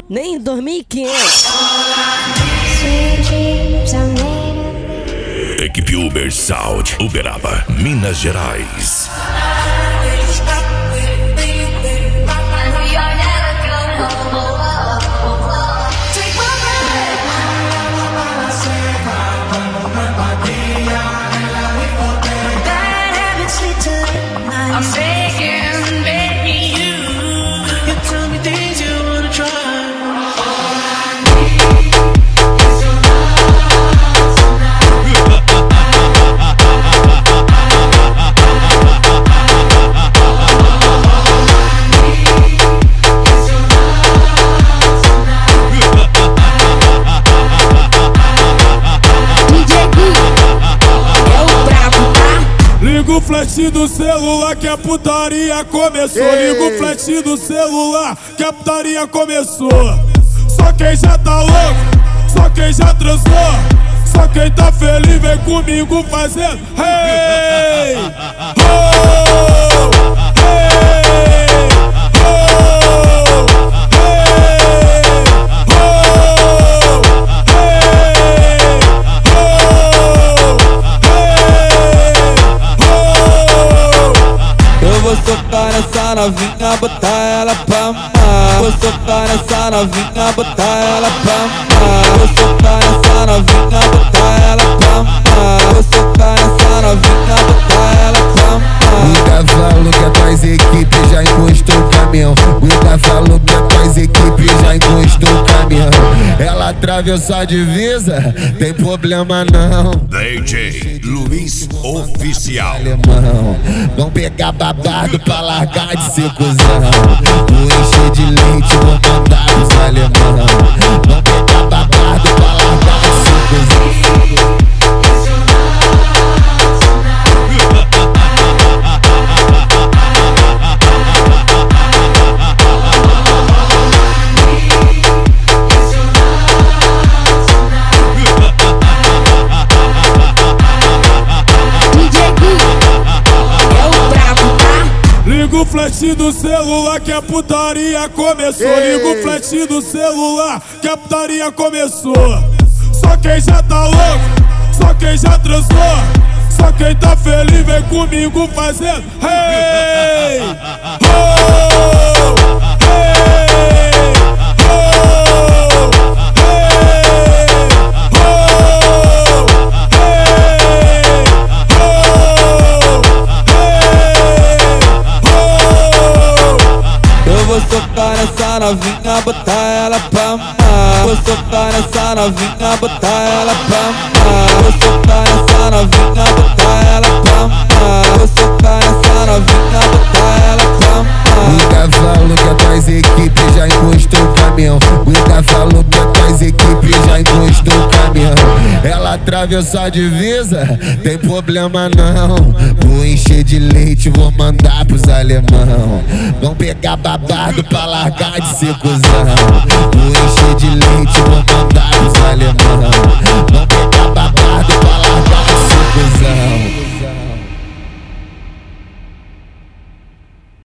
nem em 2500. Equipe Uber Sound, Uberaba, Minas Gerais. Liga o flash do celular que a putaria começou. Liga o flash do celular que a putaria começou. Só quem já tá louco, só quem já transou, só quem tá feliz vem comigo fazendo hey, oh, hey, oh, Vou socar nessa novinha, botar ela pra amar. Vou socar nessa novinha, botar ela pra amar. Vou socar nessa novinha, botar ela pra amar. Vou socar nessa novinha, botar ela pra amar. Guida falou que a tua equipe já encostou o caminhão. Guida falou que a tua equipe já encostou o caminhão. Ela atravessou a divisa, tem problema não. DJ Luiz Oficial. Alemão, vão pegar babado pra largar de ser cuzão. Vou encher de leite, vou mandar pros alemão. Vão pegar babado pra largar de ser cuzão. Liga o flash do celular que a putaria começou. Liga o flash do celular que a putaria começou. Só quem já tá louco, só quem já transou, só quem tá feliz vem comigo fazendo hey, oh, hey, oh, Vou socar nessa novinha, botar ela pra amar. Vou socar nessa novinha, botar ela pra amar. Vou socar nessa novinha, botar ela pra amar. Vou socar nessa novinha, botar ela pra amar. Guida falou que a tua equipe já encostou o caminhão. Guida falou que a tua equipe já encostou o caminhão. Ela atravessou a divisa, tem problema não. Vou encher de leite, vou mandar pros alemão. Vão pegar babado pra largar de ser cuzão. Vou